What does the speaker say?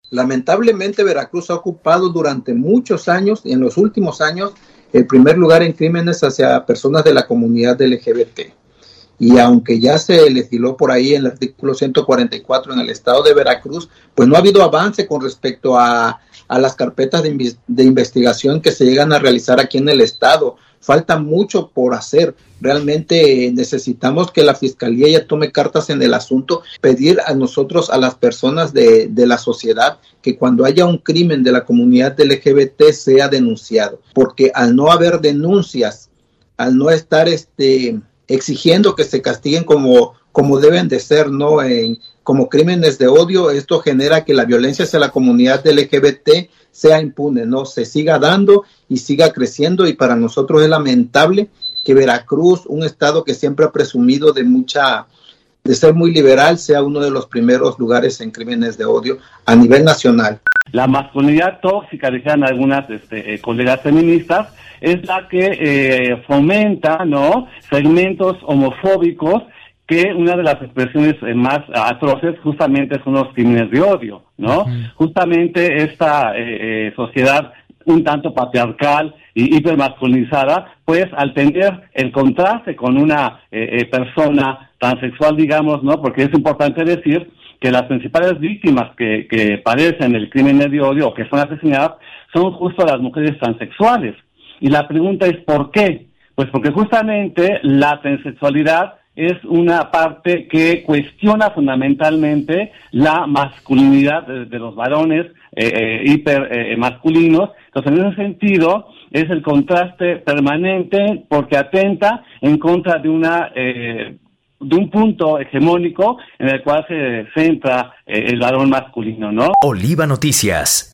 Lamentablemente, Veracruz ha ocupado durante muchos años, y en los últimos años, el primer lugar en crímenes hacia personas de la comunidad LGBT. Y aunque ya se legisló por ahí en el artículo 144 en el estado de Veracruz, pues no ha habido avance con respecto a las carpetas de investigación que se llegan a realizar aquí en el estado. Falta mucho por hacer. Realmente necesitamos que la Fiscalía ya tome cartas en el asunto, pedir a nosotros, a las personas de la sociedad, que cuando haya un crimen de la comunidad LGBT sea denunciado, porque al no haber denuncias, al no estar exigiendo que se castiguen como deben de ser, ¿no? Como crímenes de odio, esto genera que la violencia hacia la comunidad LGBT sea impune, ¿no? Se siga dando y siga creciendo, y para nosotros es lamentable que Veracruz, un estado que siempre ha presumido de ser muy liberal, sea uno de los primeros lugares en crímenes de odio a nivel nacional. La masculinidad tóxica, decían algunas colegas feministas, es la que fomenta, ¿no?, segmentos homofóbicos, que una de las expresiones más atroces justamente son los crímenes de odio, ¿no? Uh-huh. Justamente esta sociedad un tanto patriarcal y hipermasculinizada, pues al tener el contraste con una persona transexual, digamos, ¿no?, porque es importante decir que las principales víctimas que padecen el crimen de odio o que son asesinadas son justo las mujeres transexuales. Y la pregunta es ¿por qué? Pues porque justamente la transexualidad es una parte que cuestiona fundamentalmente la masculinidad de los varones masculinos. Entonces, en ese sentido, es el contraste permanente porque atenta en contra de un punto hegemónico en el cual se centra el varón masculino, ¿no? Oliva Noticias.